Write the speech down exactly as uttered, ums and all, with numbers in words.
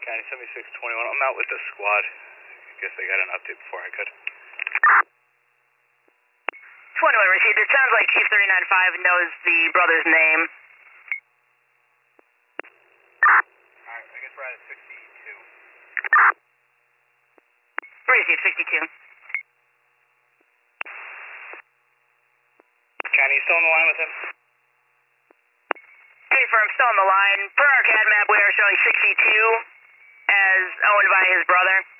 County seventy-six twenty-one, I'm out with the squad. I guess they got an update before I could. twenty-one received. It sounds like Chief thirty-nine five knows the brother's name. Alright, I guess we're at sixty-two. Received, sixty-two. County, you still on the line with him? Confirm, still on the line. Per our C A D map, we are showing sixty-two as owned by his brother.